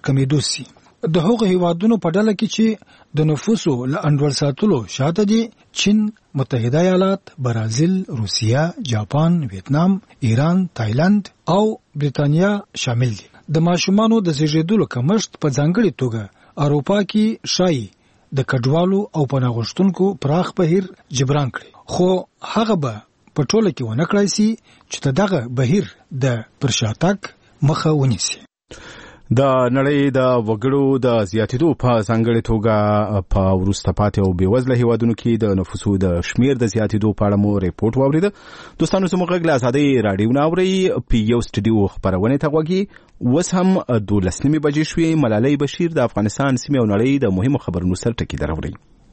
کمیدو سي. د هغو هیوادونو په ډله کې چې د نفوسو له انډول ساتلو شاته دي چین، متحده ایالات، برازیل، روسیه، جاپان، ویتنام، ایران، تایلند او بریتانیا شامل دي. د ماشومانو د زیږیدلو کمښت په ځانګړي توګه اروپا کې شایي د کډوالو او پناه غوښتونکو پراخ بهیر جبران کړي، خو هغه به په ټوله کې ونه کړای سي چې دغه بهیر د پرشاتګ مخه ونیسي. د نړۍ د وګړو د زیاتېدو په ځانګړې توګه په وروسته پاتې او بېوزله هیوادونو کې د نفوسو د شمېر د زیاتېدو په اړه مو ریپورټ واورېده. دوستانو زموږ غږ له ازادۍ راډیو نه اورئ. په یو سټډیو خپرونې ته غوږ اوس هم 12 بجې شوې. ملالۍ بشیر د افغانستان سیمې او نړۍ د مهمو خبرونو سر ټکي دراوړي.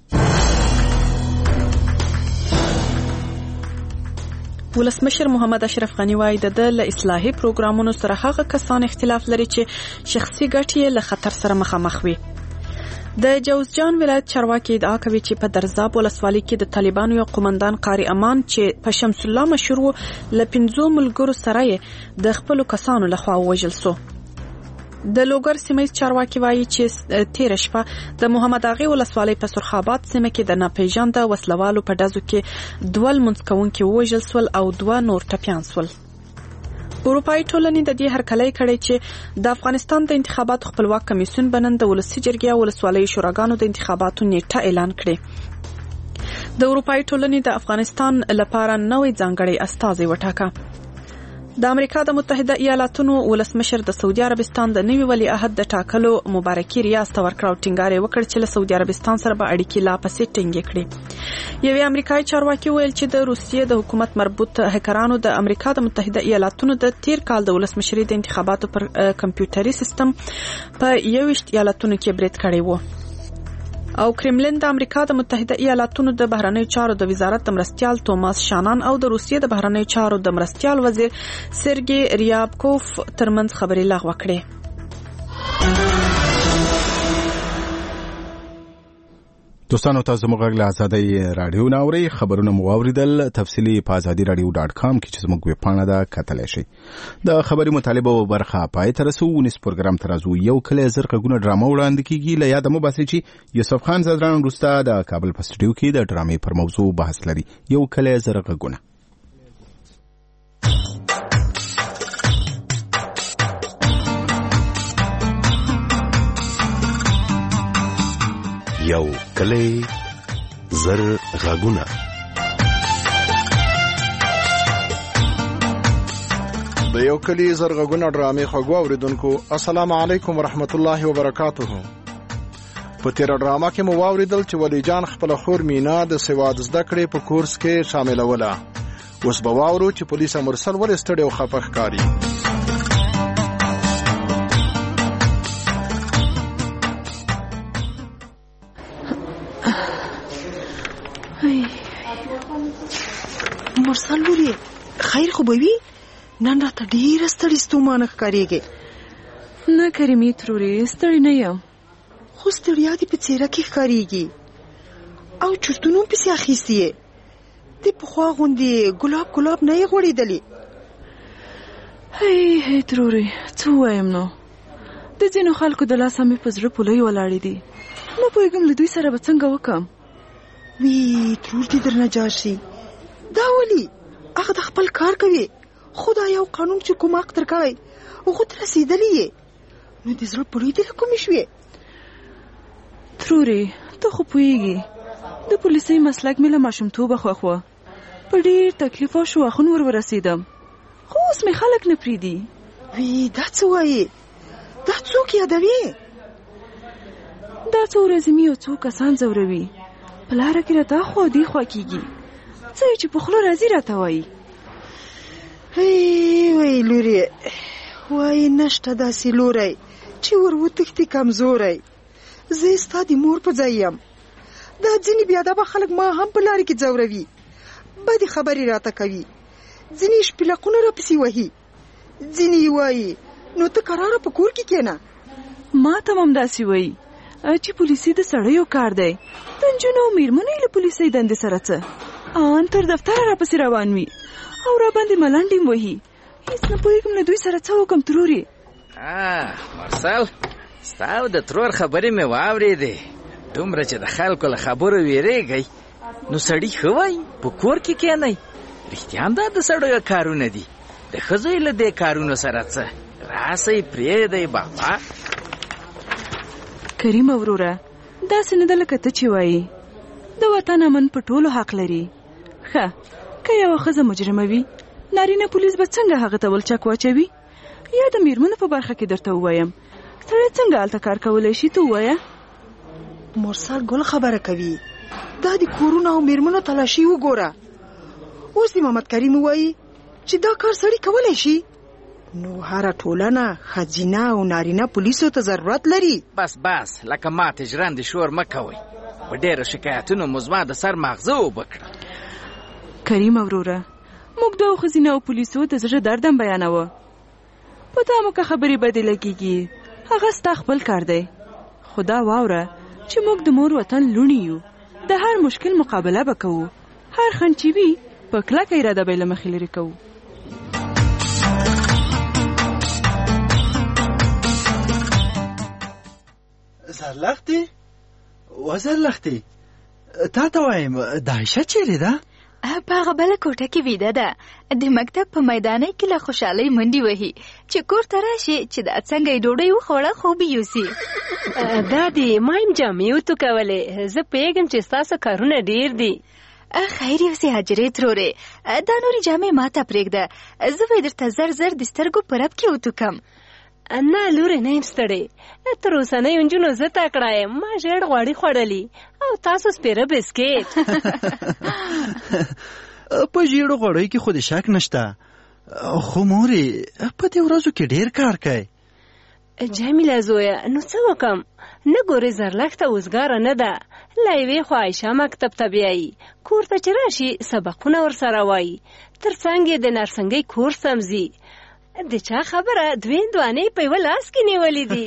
ولسمشر محمد اشرف غنی وایي د له اصلاحي پروګرامونو سره هغه کسان اختلاف لري چې شخصي ګټې له خطر سره مخامخ وي. د جوزجان ولایت چارواکي ادعا کوي چې په درزاب ولسوالۍ کې د طالبانو یو قومندان قاری امان چې په شمس الله مشهور له 15 ملګرو سره د خپل کسانو لخوا وژل شو. د لوګر سیمه چارواکي وایي چې تیر شپه د محمد اغه ولسوالۍ په سرخابات سیمه کې د ناپېژانده وسلوالو په ډزو کې 2 منځکونکي وژل شول او 2 نور ټپيان شول. اروپایي ټولنې د دې هرکلی کړی چې د افغانستان د انتخاباتو خپلواک کمیسیون بنن د ولسي جرګې او ولسوالۍ شوراګانو د انتخاباتو نیټه اعلان کړې. د اروپایي ټولنې د افغانستان لپاره نوې ځانګړی استازی وټاکه. د امریکا د متحده ایالاتونو ولسمشر د سعودي عربستان د نوي ولی عهد د ټاکلو مبارکي ریاست ورکړه او ټینګار وکړ چې له سعودي عربستان سره به اړیکې لا پسې ټینګې کړي. یوې امریکایي چارواکي ویل چې د روسیې د حکومت مربوط هکرانو د امریکا د متحده ایالاتونو د تیر کال د ولسمشرۍ د انتخاباتو پر کمپیوټري سیستم په 21 ایالتونو کې برید کړی و. او کرملین د امریکا د متحده ایالاتونو د بهرنیو چارو د وزارت د مرستیال توماس شانان او د روسیې د بهرنیو چارو د مرستیال وزیر سرګي ریابکوف ترمنځ خبرې لغوه کړې. دوستانو تاسو موږ غږ له ازادۍ راډیو نه اورئ. خبرونه مو واوریدل. تفصیلی په azadiradio.com کې چې زموږ ویب پاڼه ده کتلی شئ. د خبري مطالبه برخه پای ته رسو. ونیس پروګرام ته راځو. یو کله زر غږونه ډرامه وړاندې کیږي. له یاده مو باسي چې یوسف خان زدران وروسته د کابل په سټډیو کې د ډرامې پر موضوع بحث لري. یو کله زر غږونه. یو کلی زر غږونه. د یو کلی زر غږونه ډرامې خوږو اوریدونکو السلام علیکم ورحمت الله وبرکاته. په تیر ډرامه کې مو واوریدل چې ولی جان خپل خور مینا د سواد زده کړې په کورس کې شاملوله. اوس به واورو چې پولیس مرسل ولې ستړي او خفه ښکاري. مرسل لوري خیر خو به وي؟ نن راته ډېره ستړې ستومانه ښکارېږې. نه کریمي ترورې ستړې نه یم، خو ستړیا دې په څېره کې ښکارېږي او چورتونو هم پسې اخیستې یې. د پخوا غوندې ګلاب نه یې غوړېدلې. هی ترورې څه ووایم نو، د ځینو خلکو د لاسه مې په زړه پولۍ ولاړې دي. نه پوهېږم له دوی سره به څنګه وکړم. وی ترور دې درنه جار شي. دا ولي هغه د خپل کار کوي، خو دا یو قانون چې کوم حق تر کړی هغو ته رسېدلی یې، نو د زړه پولۍ دې له کومې شوې؟ ترورې ته خو پوهېږي د پولیسۍ مسلک مې له ماشومتوبه خوښ وه. په ډېر تکلیف او شواخون ورسېدم، خو اوس مې خلک نه پرېږدي. وی دا څه وایې؟ دا څوک یادوي؟ دا څو ورځې مې یو څو کسان ځوروي، په لاره کې راته خوا دې خوا کېږي، څه چې په خوله راځي راته وایي. وی لورې وایي نشته داسې لوری چې ور وتښتي کمزوری. زه ستا د مور په ځای یم. دا ځینې بېادبه خلک ما هم په لارې کې ځوروي، بدې خبرې راته کوي، ځینې شپېلقونه راپسې وهي، ځینې یې وایي نو ته کراره په کور کې کېنه. ما ته هم داسې وایي چې پولیسي د سړیو کار دی، د نجونو او مېرمنو یې له پولیسۍ دندې سره څه، ان تر دفتره راپسې روان وي او راباندې ملنډې وهي. هېڅ نه پوهېږم له دوی سره څه وکړم ترورې. مرسل ستاو د ترور خبرې مې واورېدې. دومره چې د خلکو له خبرو ویریږئ نو سړي ښه وایي په کور کې کښېنئ. رښتیا هم دا د سړیو کارونه دي. د ښځو یې له دې کارونو سره څه؟ راسئ پرېږدئ بابا. کریم وروره، داسې نه ده لکه ته چې وایي. د وطن امن په ټولو حق لري. ښه، که یوه ښځه مجرمه وي، نارینه پولیس به څنګه هغه ته ولچک واچوي؟ یا د میرمنو په برخه کې درته ووایم سړی څنګه هلته کار کولی شي؟ ته ووایه. مرسل ګل خبره کوي. دا د کورونو او میرمنو تلاشي وګوره. اوس د محمد کریم وایي چې دا کار سړی کولی شي، نو هره ټولنه ښځینه او نارینه پولیسو ته ضرورت لري. بس لکه ماته ژرندې شور مه کوئ. په ډېرو شکایتونو مو زما د سر ماغزه اوبه کړه. کریم وروره، موږ د ښځینه او پولیسو د زړه درد هم بیانوه. په تا مو که خبرې بدې لګېږي، هغه ستا خپل کار دی. خو دا واوره چې موږ د مور وطن لوڼې یو. د هر مشکل مقابله به کوو. هر خنډ چې وي په کلکه اراده به یې له مخې لرې کوو. زرلختې تا ته وایم د عایشه چیرې ده؟ په هغه بله کوټه کې ویده ده. د مکتب په میدانۍ کې له خوشحالۍ منډې وهي چې کور ته راشي چې د څنګه یې ډوډۍ وخوړه خوب یې یوسي. دادی ما یم جامې وتوکولې. زه پوهېږم چې ستاسو کارونه ډېر دي. خیر یوسې حجرې ترورې، دا نورې جامې ما ته پرېږده. زه به یې درته زر د سترګو په رپ کې وتوکم. نه لورې، نه یم ستړې. تر اوسنیو نجونو زه تکړه یم. ما ژیړ غوړي خوړلي او تاسو سپېره بسکېټ. په ژیړو غوړیو کې خو د شک نشته، خو مورې په دې ورځو کې ډېر کار کوي. جمیله زویه، نو څه وکم؟ نه ګورې زرلښته اوزګاره نه ده. له یوې خوا عایشه مکتب ته بیایي، کور ته چې راشي سبقونه ورسره وایي، تر څنګ یې د نرسنګۍ کورس هم ځي. د چا خبره دوې هندوانې په یوه لاس کې نیولې دي.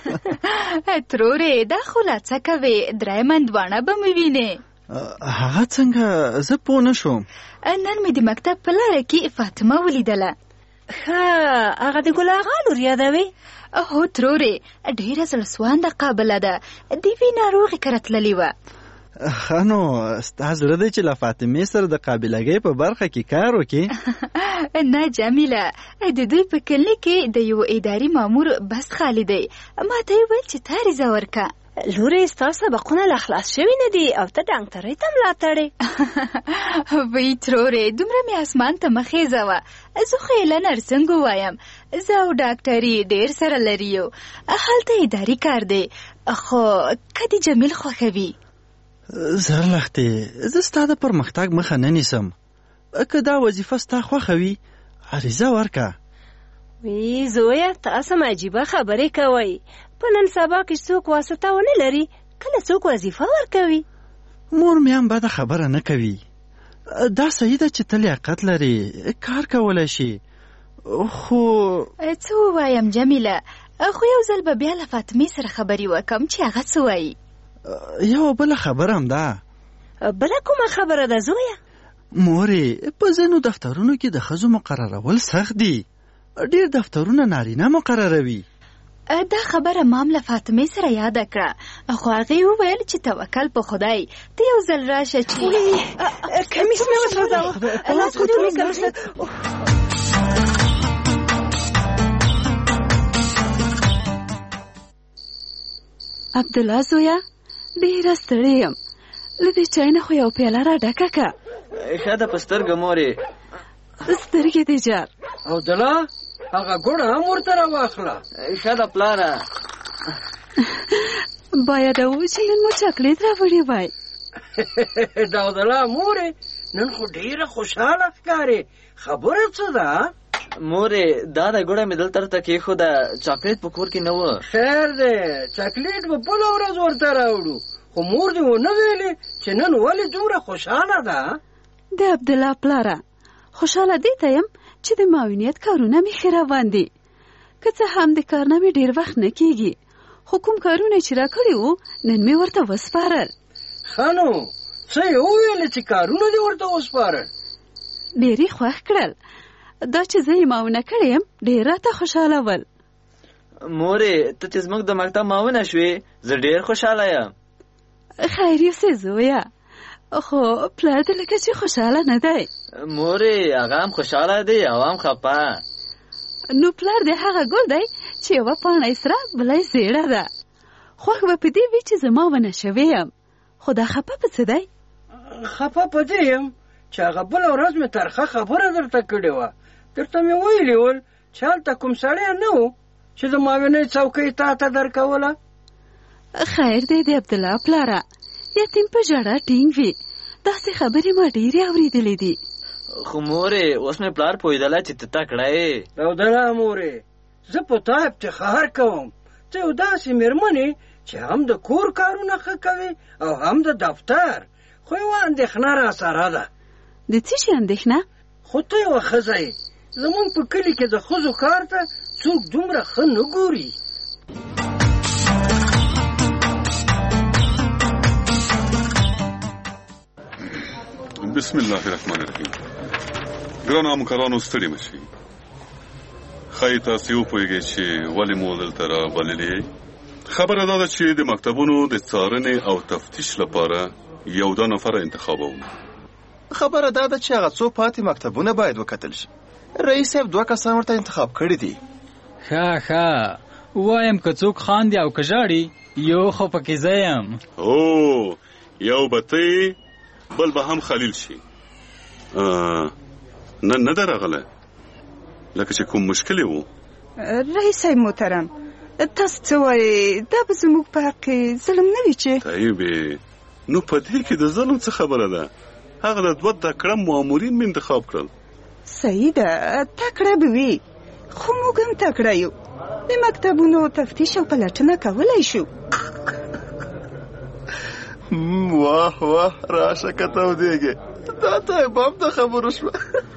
ترورې دا خو لا څه کوې؟ درېیمه هندوانه به مې وینې. هغه څنګه؟ زه پوه نه شوم. نن مې د مکتب په لاره کې فاطمه ولیدله. ښه، هغه د ګل اغا لور یادوې؟ هو ترورې، ډېره زړهسوانده قابله ده. د یوې ناروغې کره تللې وه. ښه نو ستا زړه دی چې له فاطمې سره د قابلګۍ په برخه کې کار وکړي؟ نه جمیله، د دوی په کلینیک کې د یو اداري مامور بس خالی دی. ما ته یې ویل چې تا عریضه ورکه. لورې ستا سبقونه لا خلاص شوي نه دي او ته ډاکټرۍ ته ملا تړې. وی ترورې، دومره مې اسمان ته مخیزه وه. زه خو یې له نرسنګ ووایم. زه او ډاکټري ډېر سره لري یو. هلته اداري کار دی. خو که د جمیل خوښوي. زرلختې، زه ستا د پرمختګ مخه نه نیسم. که دا وظیفه ستا خوښه وي عریضه ورکه. وی زویه، تاسو هم عجیبه خبرې کوئ. په نن سبا کې څوک واسطه ونه لري، کله څوک وظیفه ورکوي. مور مې هم بده خبره نه کوي. دا صحیح ده چې ته لیاقت لري، کار کولی شي. خو څه ووایم جمیله؟ خو یو ځل به بیا له فاطمې سره خبرې وکم چې هغه څه وایي. یو بله خبره هم ده. بله کومه خبره ده زویه؟ مورې، په ځینو دفترونو کې د ښځو مقررول سخت دي. ډېر دفترونه نارینه مقرروي. دا خبره مام له فاطمې سره یاده کړه، خو هغې وویل چې توکل په خدای. ته یو ځل راشه چې کمیس مې وسوځاوه. عبدالله زویه، ډېره ستړې یم. له دې چای نه خو یو پیاله را ډکه که. ښه ده په سترګه مورې. سترګې دې جار. عبدالله، هغه ګوړه هم ورته راواخله. ښه ده پلاره. باید و چې نن مو چاکلیټ راوړی وای. د عبدالله مورې، نن خو ډېره خوشحاله ښکارې. خبره څه ده؟ مورې، دا د ګوړه مې دلته راته کېښوده، چاکلیټ په کور کې نه و. خیر دی، چاکلیټ به بله ورځ ورته راوړو. خو مور دې ونه ویلې چې نن ولې دومره خوشحاله ده؟ د عبدالله پلاره، خوشحاله دې ته یم چې د معاونیت کارونه مې ښه روان دي. که څه هم د کار نه مې ډېر وخت نه کېږي، خو کوم کارونه چې راکړي وو نن مې ورته وسپارل. ښه نو څه یې وویلې چې کارونه دې ورته وسپارل؟ ډېر یې خوښ کړل. دا چې زه یې معاونه کړی یم ډېر راته خوشحاله ول. مورې ته چې زموږ د مکتب معاونه شوې زه ډېر خوشحاله یم. خیر یوسې زویه، خو پلار دې لکه چې خوشحاله نه دی. مورې هغه هم خوشحاله دی او هم خفه. نو پلار دې هغه ګل دی چې یوه پاڼه یې سره بله یې زیړه ده. خوښ به په دې وي چې زما ونه شوې یم، خو دا خفه په څه دی؟ خفه په دې یم چې هغه بله ورځ مې ترخه خبره درته کړې وه. درته مې ویلي ول چې هلته کوم سړی نه و چې د معاونې څوکۍ تا ته درکوله. خیر دی د عبدالله پلاره، یتیم په ژړا ټینګ وي. داسې خبرې ما ډېرې اورېدلې دي. خو مورې اوس مې پلار پوهېدله چې ته تکړه یې. رودله مورې، زه په تا افتخار کوم. ته یو داسې مېرمن یې چې هم د کور کارونه ښه کوي او هم د دفتر. خو یوه اندېښنه را سره ده. د څه شي اندېښنه؟ خو ته یوه ښځه یې. زمونږ په کلي کې د ښځو کار ته څوک دومره ښه نه ګوري. بسم الله الرحمن الرحیم. ګرانو همکارانو ستړي مه شئ. ښایي تاسې وپوهېږئ چې ولې مو دلته رابللي. خبره دا ده چې د مکتبونو د څارنې او تفتیش لپاره یو دا نفر انتخابوم. خبره دا ده چې هغه څو پاتې مکتبونه باید وکتل شي. رئیس صاحب 2 کسان ورته انتخاب کړي دي. ښه وایم که څوک خاندي او که ژاړي یو خو پکې زه یم. او یو به ته بل به هم خلیل شي. نه ده راغلی لکه چې کوم مشکل و. رئیس صاحب محترم، تاسو څه وایئ؟ دا به زموږ په حق کې ظلم نه وي چې؟ طیبې نو په دې کې د ظلم څه خبره ده؟ هغه د 2 تکړه مامورین مې انتخاب کړل. صحیح ده، تکړه به وي، خو موږ هم تکړه یو. د مکتبونو تفتیش او پلټنه کولی شو. واه واه، راشه که تودېږې. دا ته باب د خبرو شوه.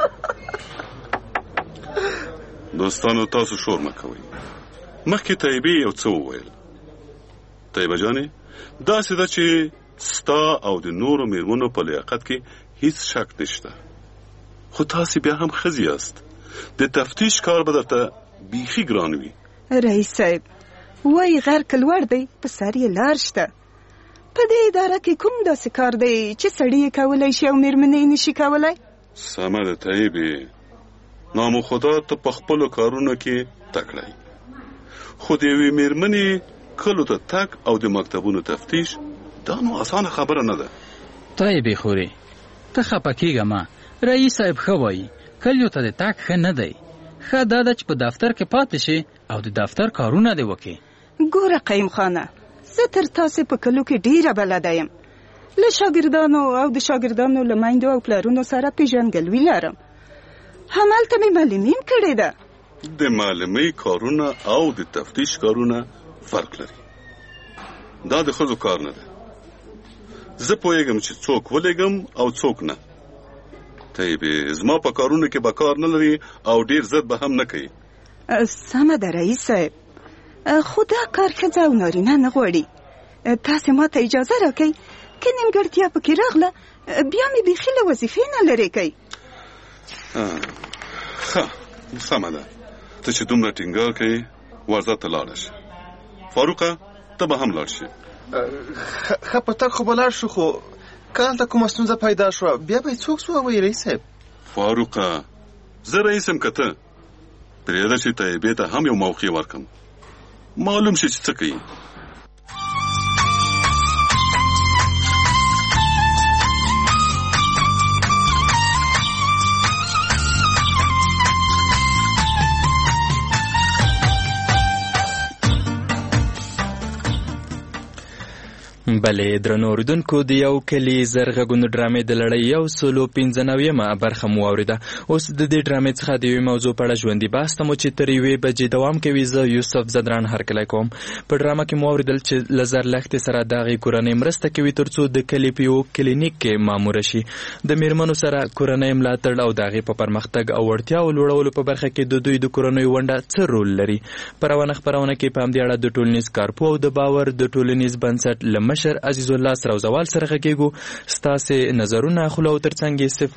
دوستانو تاسو شور مه کوئ. مخکې طیبې یو څه وویل. طیبه جانې، داسې ده چې ستا او د نورو مېرمنو په لیاقت کې هیڅ شک نشته، خو تاسې بیا هم ښځې یاست. د تفتیش کار به درته بیخي ګران وي. رئیس صاحب وایي غر که لوړ دی په سر یې لار شته. په دې اداره کې کوم داسې کار دی چې سړی یې کولی شي او مېرمنې یې نشي کولی؟ سمه ده طیبې، نام خدا ته په خپلو کارونو کې تکړه یې، خو د یوې مېرمنې کلو ته تګ او د مکتبونو تفتیش دا نو اسانه خبره نه ده. طیبې خورې ته خفه کېږه مه. رئیس صاحب ښه وایي کلیو ته د تګ ښه نه دی. ښه دا ده چې په دفتر کې پاتې شي او د دفتر کارونه دې وکړي. ګوره قیم خانه، زه تر تاسې په کلو کې ډېره بلده یم. له شاګردانو او د شاګردانو له میندو او پلارونو سره پیژندګلوي لرم. همالته مې معلمي هم کړې ده. د معلمۍ کارونه او د تفتیش کارونه فرق لري. دا د ښځو کار نه ده. زه پوهېږم چې څوک ولېږم او څوک نه. طیبې زما په کارونه کې به کار نه لري او ډېر زر به هم نه کوي. سمه ده رئیس صاحب، خو دا کار ښځه او نارینه نه غواړي. تاسې ما ته اجازه راکئ که نیمګړتیا پکې راغله بیا مې بیخي له وظیفې نه لرې کوي. ښه سمه ده، ته چې دومره ټینګار کوې ورځه ته لاړه شه. فاروقه ته به هم لاړ شي. ښه په تګ خو به لاړ شو، خو که هلته کومه ستونزه پیدا شوه بیا به یې څوک څه ووایي رئیس صاحب؟ فاروقه زه رئیس یم که ته پرېږده چې طیبې ته هم یو موقع ورکړم، معلوم شي چې څه کوي. بلې درنو اوریدونکو، د یو کلي زرغږونو ډرامې د لړۍ 195 برخه مو واورېده. اوس د دې ډرامې څخه د یوې موضوع په اړه ژوندي بحث ته مو چې تر 1 بجې دوام کوي. زه یوسف زدران هرکلی کوم. په ډرامه کې مو واورېدل چې له زرلښتې سره د هغې کورنۍ مرسته کوي تر څو د کلي په یو کلینیک کې ماموره شي. د میرمنو سره کورنۍ ملاتړ او د هغې په پرمختګ او وړتیاو لوړولو په برخه کې د دوی د کورنیو ونډه څه رول لري. په روانه خپرونه کې په همدې اړه د ټولنیز کارپوه او د باور د ټولنیز بنسټ له مشر عزیز الله سروزوال سره غږیږو. ستاسو نظرونه خلو ترڅنګ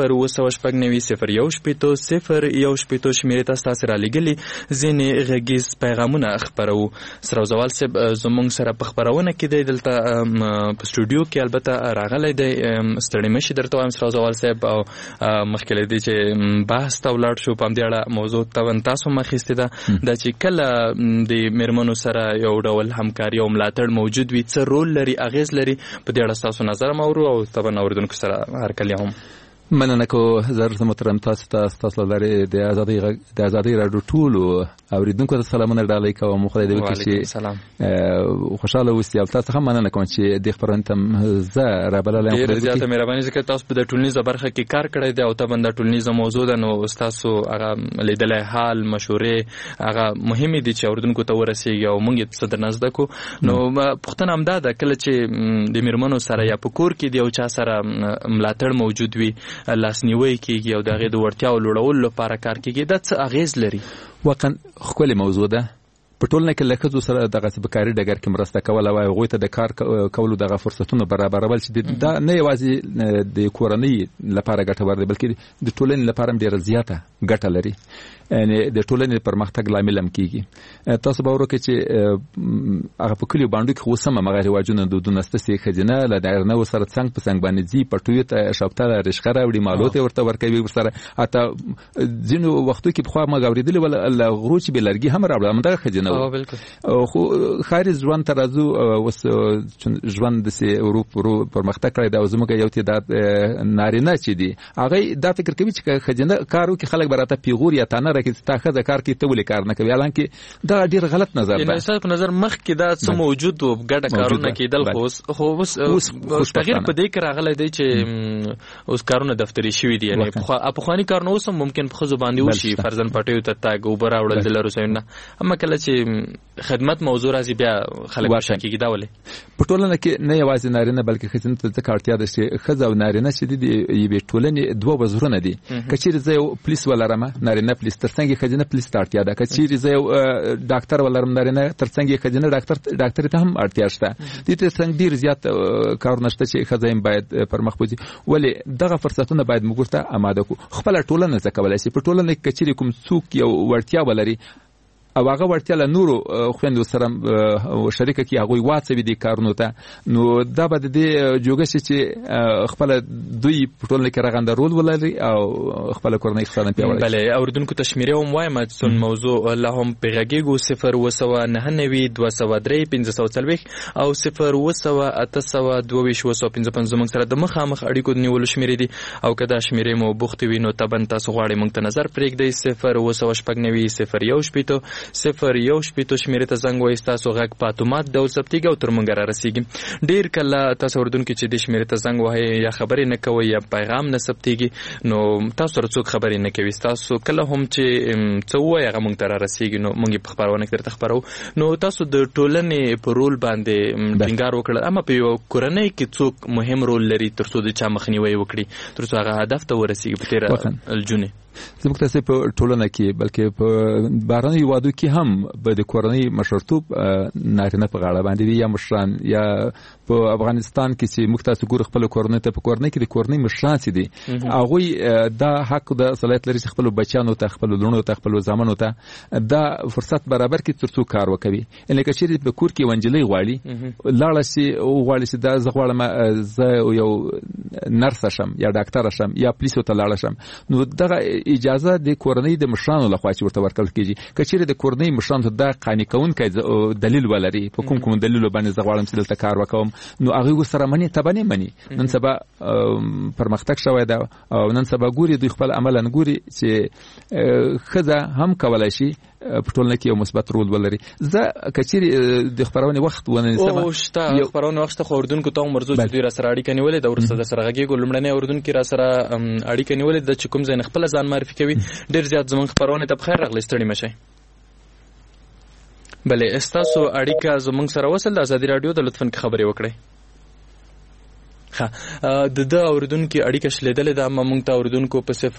0 شمیرې تاسو را لګلي ځینې غږیز پیغامونه خبرو. سروزوال صاحب زموږ سره په خبرونه کې دی دلته په سټوډیو کې البته راغلی دی. ستړي مشي درته وایم سروزوال صاحب او مخکې دی چې بحث ته ولاړ شو په دې اړه موضوع تاسو مخېسته ده د چې کله د میرمنو سره یو ډول همکاري او ملاتړ موجود وي څه رول لري اغیز لري په دې اړه تاسو نظر مورو او طبعا اوریدونکو سره هر کله هم مننه کو حضرت محترم تاسو لري د ازادي راډیو ټولو اوریدونکو ته سلامونه ډالۍ کوم. خدای دې وکړي چې خوشاله اوسئ. تاسو هم مننه کوم چې د خبرونه تم زه را بللم. ډېر زیاته مهرباني ځکه تاسو په د ټولنیزه برخه کې کار کړی دی او طبعا د ټولنیزه موضوع ده نو تاسو هغه لیدلای حال مشورې هغه مهمه دي چې اوریدونکو ته ورسیږي او موږ یې څه درنازده کو. نو پښتنه همدا ده کله چې د میرمنو سره یا په کور کې دی او چا سره ملاتړ موجود وي لاسنیوي کیږي او دغه د ورتیاو لوړولو لپاره کار کیږي دا څه اغیز لري. واقعا خپل موضوع ده په ټولنه کې لکه څو سره دغه سبکاري ډګر کې مرسته کول او هغه ته د کار کولو دغه فرصتونه برابرول چې دا نه یوازې د کورنۍ لپاره ګټور دي بلکې د ټولنې لپاره هم ډیره زیاته ګټه لري. یعنی د ټولنې پرمختګ لامل هم کیږي. تاسو به ورکه چې هغه په کلیو باندې کې وسمه مغاري واجونه د دونسته سي خزینه ل دغه سره څنګه په څنګه باندې زی پټوي ته شپته رشخره وړي مالوته ورته ورکوي ورسره حتی ځینو وختو کې په خوا مغاوریدل ول غروچ به لرګي هم راوړل مندغه خزینه خو خارج ژوند ترازو وس ژوند د سي اروپا پرمختګ کړی دا زموږ یو تعداد نارینه چې دي هغه دا فکر کوي چې خزینه کارو کې خلک براته پیغور یا تنه راکې تاخذ کار کې ته ولې کار نه کوي حالانکه دا ډیر غلط نظر ده. یعنی په نظر مخ کې دا څه موجود و ګډه کارونه کېدل خو اوس تغیر په دې کې راغلی دی چې اوس کارونه دفتري شوي دي. یعنی په خواني کارونه اوس ممکن په خزو باندې وشي فرضاً پټیو ته تاګ اوبر اورل د لارو سینه اما کله چې خدمت موضوع راځي بیا خلک شکیږي دا ولې په ټولنه کې نه یوازې نارینه بلکې خزینه ته کارتیا ده چې خزه او نارینه چې دي یې ټولنې دوه وزرونه دي. کچېر زه پولیس ولرم نارینه پولیس ترڅنګ خزینه پولیس ته اړتیا ده. کچېر زه ډاکټر ولرم نارینه ترڅنګ خزینه ډاکټر ته هم اړتیا شته. دې ترڅنګ ډیر زیات کارونه شته چې خزایم باید پر مخ وځي ولې دغه فرصتونه باید موږ ته آماده کو. خپل ټولنه څه کولای شي په ټولنه کې کچېر کوم څوک یو ورتیا ولري او هغه ورتیا له نورو خويندو سره شریک کی هغه واڅوي دي کارونو ته نو دا به د جوګه چې خپل دوی په ټولنه کې رغنده رول ولري او خپل کورنۍ اقتصاد پیاوړی. بله اوردونکو تشمیره هم وایم چې موضوع له هم پیغاګو 0299203 او 02822 زموږ سره د مخامخ اړیکو نیولو شمیرې دي او کدا شمیرې مو بوختي وینو تبن تاسو غواړئ موږ ته نظر پرېږدئ 02990 شمیرې ته زنګ وایي تاسو غږ په اتومات ډول ثبتېږي او تر موږ را رسیږي. ډیر کله تاسو اوردونکو چې د شمیرې ته زنګ وهئ یا خبرې نه کوئ یا پیغام نه ثبتېږي نو تاسو سره څوک خبرې نه کوي تاسو کله هم چې څه وایي هغه موږ ته را رسیږي نو موږ په خبرونه کې درته خبرو نو تاسو د ټولنې په رول باندې ټینګار وکړل اما په یو کورنۍ کې څوک مهم رول لري ترڅو د چا مخنیوي وکړي ترڅو هغه هدف ته ورسیږي په تیر الجونه زموږ ته په ټولنه کې بلکې په بارني وادو کې هم به د کورنۍ مشرتوب نارینه په غاړه باندې یا مشران یا په افغانستان کې چې موږ تاسو ګور خپل کورنۍ ته په کورنۍ کې د کورنۍ مشران دي هغه دا حق د صلاحیت لري چې خپل بچانو ته خپل لونو ته خپل زامنو ته دا فرصت برابر کې ترڅو کار وکوي ان لکه چې په کور کې ونجلې غواړي لاړه سي او غواړي چې دا زغواړم زه یو نرس شم یا ډاکټر شم یا پولیسو ته لاړ شم نو دغه اجازه د کورنۍ د مشرانو لخوا چې ورته ورکړل کیږي کچېره د کورنۍ مشرانو دا قانوني کونکي دلیل ولري په کوم دلیل باندې زغواړم چې دلته کار وکوم نو هغه ورسره منی تبنه منی نن سبا پرمختګ شوی دا او نن سبا ګوري دوی خپل عمل انګوري چې خزه هم کولای شي په ټولنه کې یو مثبت رول ولري. زه کچېری د خبرونه وخت ونه نسم او شته خبرونه وخت خوردونکو ته مرزو چې دوی را سره اړیکه نیولې د ورسره سره غږی ګلمړنه اوردونکو را سره اړیکه نیولې د چکم زین خپل ځان معرفي کوي ډیر زیات زمون خبرونه ته بخیر راغلی ستړي مشي. بله استاسو اړیکه زمون سره وصل د ازادي رادیو د لطفن خبري وکړئ. د اوردونکو اړیکه شلیدل د مونږ ته اوردونکو په 0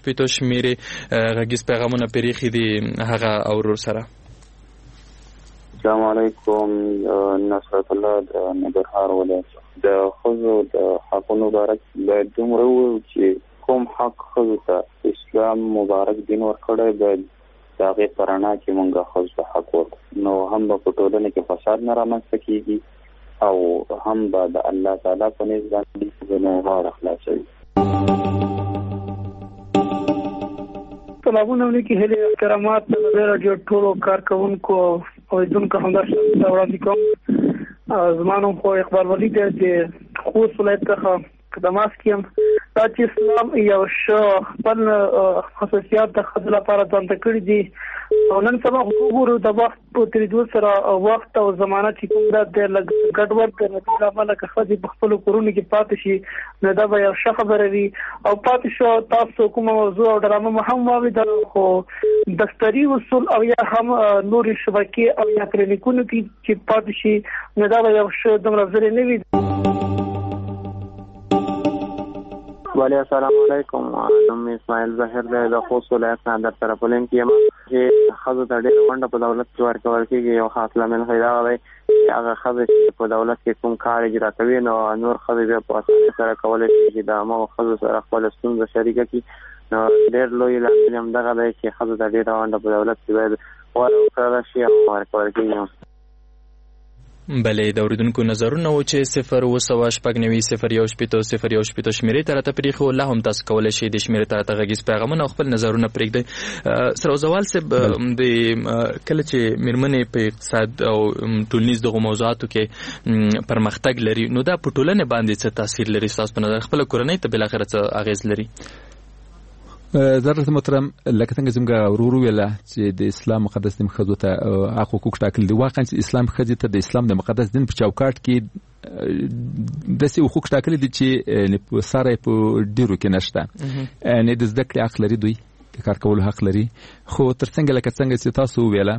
شمیرې غږیز پیغامونه پریخي دي هغه اورور سره السلام علیکم. نصرت الله د ننګرهار ولایت. د ښځو د حقونو مبارک باید دومره ووایو چې کوم حق ښځو ته اسلام مبارک دین ورکړی باید د هغې په رڼا کې موږ ښځو ته حق ورکړو، نو هم به په ټولنه کې فساد نه رامنځته کېږي او هم به د الله تعالی په نزد باندې زموږ غاړه خلاصوي. سلامونه علیکم، هیله کرامات د راډیو ټولو کارکونکو او دونکو همدارسته وړاندې کوم. زما نوم خو اقبال ولی دی د خوست ولایت څخه خدمات کوم. دا چې اسلام یو ښه خپل خصوصیات د ښځو لپاره ځانته کړي دي او نن سبا وګورو د وخت په تېرېدو سره وخت او زمانه چې کوم دا د لږ ګډوډ د نتیجې له امله که ښځې په خپلو کورونو کې پاتې شي نو دا به یو ښه خبره وي. او پاتې شو تاسو کومه موضوع او ډرامه مو هم واورېدل، خو دفتري اصول او یا هم نورې شبکې او یا کلینیکونو کې چې پاتې شي نو دا به یو ښه دومره زرې نه وي. ولی السلام علیکم. نوم اسماعیل ظاهر دی د خوست ولایت نه در طرف ولین کې یم چې ښځو ته ډېره ونډه په دولت کې ورکول کېږي. یو خاص لامل خو دا دی چې هغه ښځې چې په دولت کې کوم کار اجرا کوي نو نور ښځې بیا په اسانۍ سره کولی شي چې د هماغو ښځو سره خپله ستونزه شریکه کړي. نو ډېر لوی لامل همدغه دی چې ښځو ته ډېره ونډه په دولت کې باید ورکړل شي او ورکول کېږي. بلې د اوریدونکو نظرونه و چې 0 شمیرې ته راته پرېښو. لا هم تاسو کولی شئ د شمیرې ته راته غږیز پیغامونه او خپل نظرونه پرېږدئ. سروزوال صاحب، د کله چې میرمنې په اقتصاد او ټولنیز دغو موضوعاتو کې پرمختګ لري نو دا په ټولنې باندې څه تاثیر لري ستاسو په نظر؟ خپله کورنۍ ته بالاخره څه اغېز لري؟ ضرورت محترم، لکه څنګه چې موږ ورو ویله چې د اسلام مقدس دین ښځو ته حق حقوق ټاکل دي. واقعا چې اسلام ښځې ته د اسلام د مقدس دین په چوکاټ کې داسې حقوق ټاکلي دي چې ساره په ډیرو کې نشته. یعنې د زده کړې حق لري، دوی د کار کولو حق لري، خو تر څنګه لکه څنګه چې تاسو وویله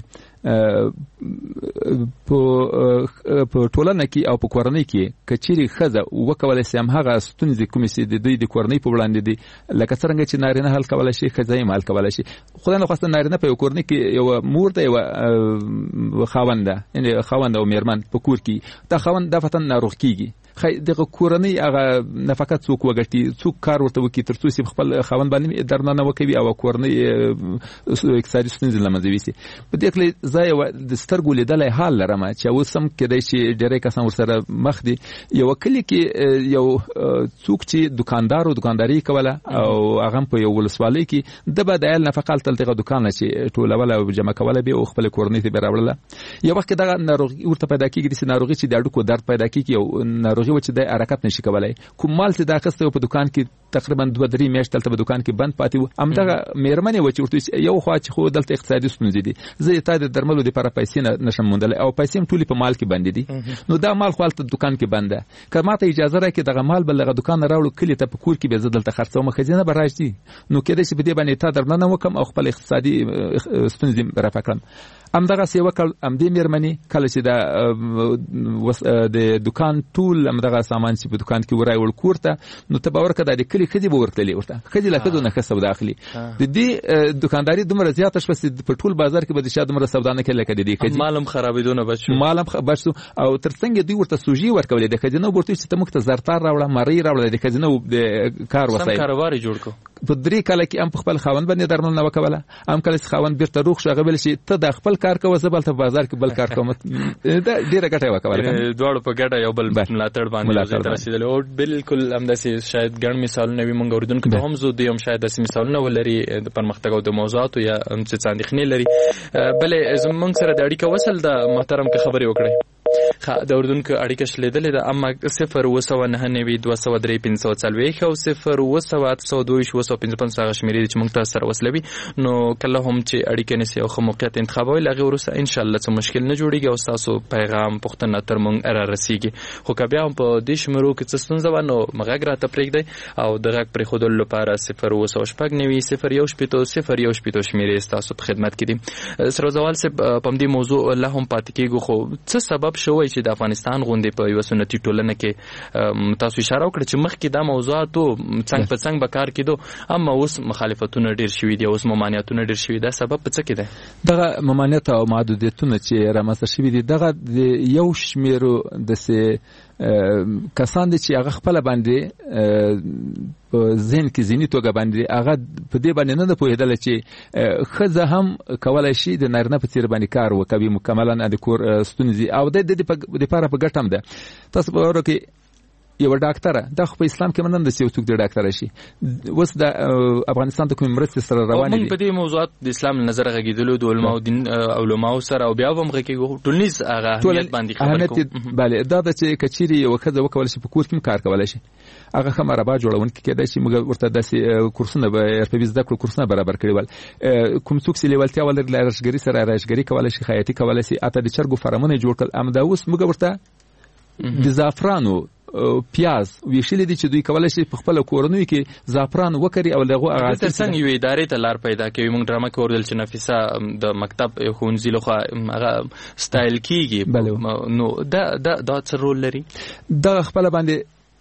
په ټولنه کې او په کورنۍ کې که چیرې ښځه وکولی شي همهغه ستونزې کومې چې د دوی د کورنۍ په وړاندې دي لکه څرنګه چې نارینه حل کولی شي ښځه یې حل کولی شي. خدای نخواسته نارینه په یو کورنۍ کې یو مور ده، یو خاوند ده، یعنې خاوند او میرمن په کور کې دا خاوند دا فتن ناروغ کېږي، دغه کورنۍ هغه نفقه څوک وګټي، څوک کار ورته وکړي تر څو چې خپل خاوند باندې درنانه وکوي او کورنۍ اقتصادي ستونزې له منځه یوسي. په دې کې زه یو د سترګو لیدلی حال لرم چې اوس هم کېدای شي ډېری کسان ورسره مخ دي. یو کلي کې یو څوک چې دکانداري کوله او هغه په یو ولسوالۍ کې د به د عیال نفقه هلته دغه دوکان نه چې ټولوله او جمع کوله بیا او خپلې کورنۍ ته بیا راوړله. یو وخت کې دغه ناروغي ورته پیدا کېږي، داسې ناروغي چې د هډوکو درد پیدا کېږي او ناروغي و چې د حرکت نشي کولی. کوم مال چې دا اخیستی و په دوکان کې تقریبا 2-3 میاشتې دلته په دوکان کې بند پاتې و. همدغه میرمنې وه چې ورته یو خوا چې خو دلته اقتصادي ستونزې دي، زه تا د درملو دپاره پیسې نشم موندلی او پیسې هم ټولې په مال کې بندې دي، نو دا مال خو هلته دوکان کې بند ده. که ما ته اجازه راکړي دغه مال به له دوکان نه راوړو کلي ته په کور کې بیا زه دلته خرڅوم، ښځینه به راشي نو کېدای شي په دې باندې تا درملنه وکړم او خپل اقتصادي ستونزې رفع کړم. همدغسې یې وکړ. همدې مېرمنې کله چې د دوکان ټول همدغه سامان چې په دوکان کې ورایوړ کور ته، نو ته باور کړه دا د کلي ښځې به ورتللې ورته ښځې له ښځو نه ښه سودا اخلي. د دې دوکانداري دومره زیاته شوه چې په ټول بازار کې به د چا دومره سودا نه کوي لکه د دې ښځې. مال هم خرابېدو نه بچ شو او تر څنګ دوی ورته سوژې ورکولې د ښځینه ورته چې ته موږ ته زرتار راوړه، مرۍ راوړه، د ښځینه د کار وسایل سم کاروبار یې جوړ کړو. په 3 کاله کې هم په خپل خاوند باندې درملنه وکوله، هم کله چې خاوند بیرته روغ شو هغه ویل چې ته د خپل کار کوه زه بلته بازار کې بل کار کوم. دا ډېره ګټه یې وکوله، دواړو په ګټه یو بل ملاتړ باندې ځای ته رسېدلي. او بالکل همداسې شاید ګڼ مثالونه وي، موږ اورېدونکو ته هم زه دوی هم شاید داسې مثالونه ولري د پرمختګ او د موضوعاتو یا څه اندېښنې لري. بلې زموږ سره د اړیکه وصل د محترم که خبرې وکړئ. د اردوونکو اړیکه شلیدلې ده، اما 0299203 او 0282255 هغه شمیرې چې موږ تاسو سره وصلوي. نو کله هم چې اړیکه نسی او خو موقعیت انتخابوي لغه وروسته ان شاء الله څه مشکل نه جوړیږي او تاسو پیغام پښتنه تر موږ را رسیږي. خو که بیا هم په دې شمیرو کې څه ستونزه و نو مغاګ راته پرېږدئ او د غږ پرېښودلو لپاره 029901801 شمیرې تاسو په خدمت کې دي. سروزوال صاحب په دې موضوع لا هم پاتې کېږو، خو څه سبب شوی چې د افغانستان غوندې په یو سنتي ټولنه کې تاسو اشاره وکړه چې مخکې دا موضوعاتو څنګه په څنګه به کار کېدو، اما اوس مخالفتونه ډېر شوي دي، اوس ممانعتونه ډېر شوي. دا سبب په څه کې دی؟ دغه ممانعت او محدودیتونه چې رامنځته شوي دي دغه د یو شمیرو داسې کسان دي چې هغه خپله باندې په ذهن کې ذهني توګه باندې هغه په دې باندې نه ده پوهېدله چې ښځه هم کولی شي د نارینه په څېر باندې کار وکوي مکملا د کور ستونزې، او د دې دپاره په ګټه هم ده. تاسو په وګورئ کې یو ډاکټره دا خو په اسلام کې مننه ده چې یو څوک د ډاکټره شي. اوس د افغانستان د کومې مرستې سره روانې دي. موږ په دې موضوعات د اسلام له نظره غږېدلو د علماو دین علماو سره او بیا هم غږېږو ټولنیز هغه اهمیت باندې خبرې کوو. بله دا ده چې که چیرې یوه ښځه وکولی شي په کور کې هم کار کولی شي، هغه ښه مربا جوړونکي کېدای شي، موږ ورته داسې کورسونه حرفوي زده کړو کورسونه برابر کړي ول. کوم څوک چې لیوالتیا ولري له ارایشګري سره ارایشګري کولی شي، خیاطي کولی شي، حتی د چرګو فارمونه یې جوړ کړل. همدا اوس موږ ورته د زعفرانو پیاز ویشلې دي چې دوی کولی شي په خپله کورنیو کې زعفران وکري او له هغو تر څنګ یوې ادارې ته لار پیدا کوي. موږ ډرامه کې اورېدل چې نفیسه د مکتب ښوونځي لخوا هغه سټایل کېږي، نو دا څه رول لري؟ دغه خپله باندې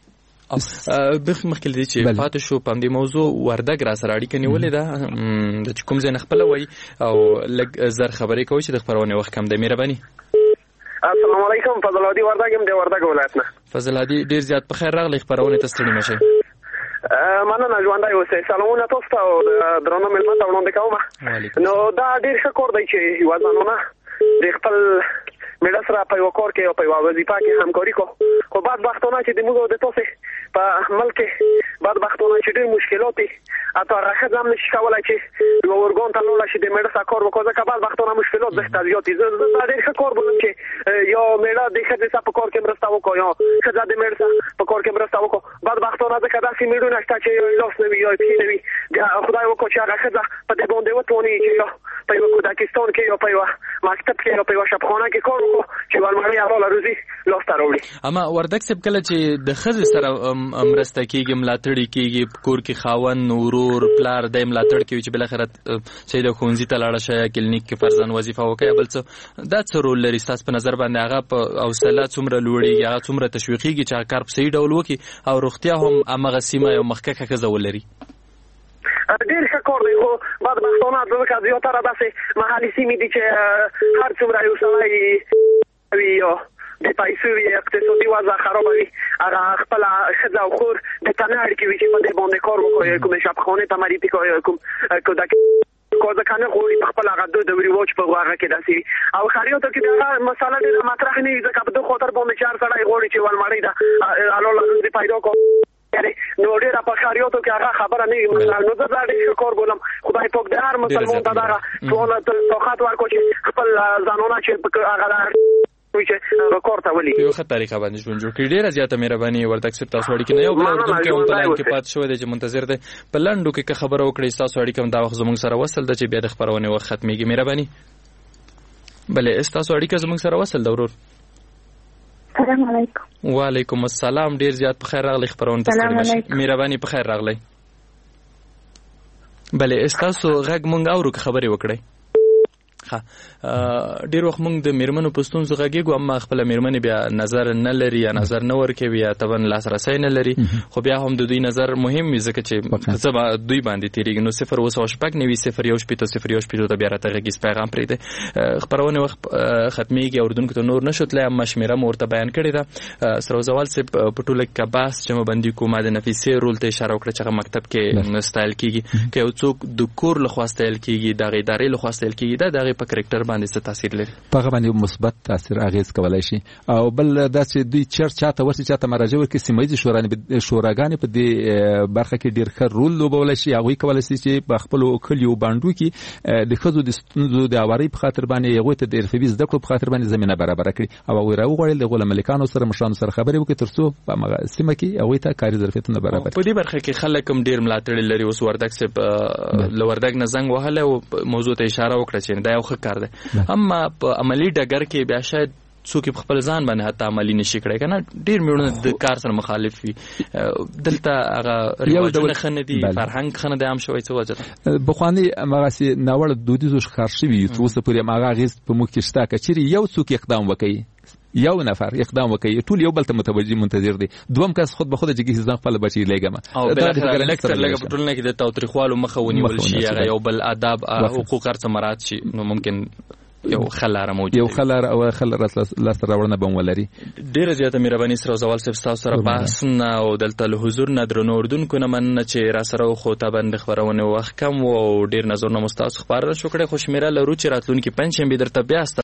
مخکې دې چې پاتې شو په همدې موضوع وردګ را سره اړیکه نیولې ده چې کوم ځای نه خپله وایي او لږ زر خبرې کوي چې د خپرونې وخت کم دی. مهرباني. السلام علیکم، فضل هادي وردګ یم د وردګ ولایت نه. فضل هادي ډېر زیات په خیر راغلی خپرونې ته، ستړي مه شئ. مننه، ژوندی اوسئ. سلامونه تاسو ته او درنو مېلمه ته وړاندې کوم. نو دا ډېر ښه کار دی چې یوه زنانه د خپل میړه سره په یوه کار کې او په یوه وظیفه کې همکاري کو. خو بدبختانه چې د موږ او د تاسې په ملک کې بدبختانه چې ډېر مشکلات دي، حتی هغه ښځه هم نشي کولی چې یوه ارګان ته لاړه شي د میړه سره کار وکړي، ځکه بدبختانه مشکلات ځکه زیات دي. زه دا ډېر ښه کار بولم چې یا میړه د ښځې سره په کار کې مرسته وکړي یا ښځه د میړه سره په کار کې مرسته وکړي. بدبختانه ځکه داسې میړونه شته چې یا لاس نه وي یا پښې نه وي. خدای وکړي چې هغه ښځه په دې باندې وتواني چې یا په یوه کودکستان کې یا په یوه مکتب کې یا په یوه شبخانه کې کار وکړو چې ولمړی حلاله روزي لاسته راوړي. اما وردګ صاحب کله چې د ښځې سره مرسته کېږي، ملاتړ کېږي، په کور کې خاوند، ورور، پلار دی ملاتړ کوي چې بالاخره چې د ښوونځي ته لاړه شي یا کلینیک کې فرضاً وظیفه وکړي بل څه، دا څه رول لري ستاسو په نظر باندې؟ هغه په حوصله څومره لوړېږي، هغه څومره تشویقېږي چې هغه کار په صحیح ډول وکړي او روغتیا هم همغه سیمه یو مخکښه ښځه ولري؟ ډېر ښه کار دی، خو بدبختانه ځکه زیاتره داسې محلي سیمې دي چې هر څومره یو سړی وي یا د پیسو وي اقتصادي وضع خرابه وي، هغه خپله ښځه او خور د تنه اړیکې وي چې په دې باندې کار وکړي، کومې شبخانې ته معرفي کړي، کوم کودک ځکه نه غواړي په خپل هغه دود او رواج په هغه کې داسې وي. او خیریاتو کې دغه مسله ډېره مطرح نه وي، ځکه په دې خاطر باندې چې هر سړی غواړي چې ولمړی ده حلاله روزي پیدا کړي، نو ډېره په خیریاتو کې هغه خبره نه وي. نو زه دا ډېر ښه کار بولم. خدای پاک د هر مسلمان ته دغه طاقت ورکړي چې خپل ځانونه چې هغه په کار ته ولي یو ښه طریقه باندې ژوند جوړ کړي. ډېره زیاته مهرباني وردګ صاحب، تاسو اړیکې نه یو بل اورېدونکی هم په لاین کې پاتې شوی دی چې منتظر دی. په لنډو کې که خبره وکړئ ستاسو اړیکه هم دا وخت زموږ سره وصل ده چې بیا د خپرونې وخت ختمېږي. مهرباني. بلې ستاسو اړیکه زموږ سره وصل ده ورور. السلام علیکم. وعلیکم السلام، ډېر زیات په خیر راغلی خپرونې ته. ستړي مه شئ. مهرباني، په خیر راغلی. بلې ستاسو غږ مونږ اورو که خبرې وکړئ. ډیر وخت موږ د میرمنو په ستونزو غږیږو، اما خپل میرمنې بیا نظر نه لري یا نظر نه ورکوي یا طبعا لاسرسی نه لري، خو بیا هم د دوی نظر مهم وي ځکه چې څه دوی باندې تیریږي. نو 029901001 ته بیا راته غږیز پیغام پرېږدئ. خپرونې وخت ختمېږي، اورېدونکو ته نور نشو تللی، اما شمېره مو ورته بیان کړې ده. سروزوال صاحب په ټوله کې بحث جمع بندي کوو. ما د نفیسې رول ته اشاره وکړه چې هغه مکتب کې ستایل کېږي. که یو څوک د کور لخوا ستایل کېږي، د هغې ادارې لخوا ستایل کېږي، دا د هغې په کرکټر باندې څه تاثیر لري؟ په هغه باندې مثبت تاثیر اغیز کولای شي. او بل دا چې دوی چاته ورسي چاته مراجعه وکړي، سیمه ییزې شوراګانې په دې برخه کې ډېر ښه رول لوبولی شي. هغوی کولی شي چې په خپلو کلیو بانډو کې د ښځو د ستونزو د هوارۍ په خاطر باندې هغوی ته د حرفوي زده کړو په خاطر باندې زمینه برابره کړي او هغوی راوغواړي د هغو له ملکانو سره مشرانو سره خبرې وکړي تر څو په همغه سیمه کې هغوی ته کاري ظرفیتونه برابر کړي. په دې برخه کې خلک هم ډېر ملاتړي لري. اوس وردګ صاحب له وردګ نه زنګ وهلی او موضوع ته اشاره وکړه چې دا یو ښه کار دی، اما په عملي ډګر کې بیا شاید څوک په خپل ځان باندې حتی عملي نشي کړی که نه. ډېر میړونه د کار سره مخالف وي. دلته هغه رواجونه ښه نه دي، فرهنګ ښه نه دی عام شوی. څه وجه ده؟ پخواني همغسې ناوړه دودیزو ښکار شوي تر اوسه پورې هماغه اغېز په موږ کې شته. که چېرې یو څوک اقدام وکړي یو نفر اقدام وکړي ټول یو بل ته متوجي منتظر دي دوم کس خود به خود چې ځان خپل بچي لګم او بلکې لکه ټولنه کې د تاوتریخوالو مخه ونیول شي هغه یو بل آداب حقوق مراعات شي نو ممکن یو خلاره موجود یو خلاره او خلاره لاس راوړنه به ولري. ډیره زیاته مهرباني سره زوال صاحب تاسو سره بحث نه او دلته له حضور نه درنو اردوونکو نه من چې را سره خو ته باندې خبرونه وخت کم او ډیر نظر نه مستاس خبره شو کړه خوشمیره لرو چې راتلونکي پنځشنبه درته بیا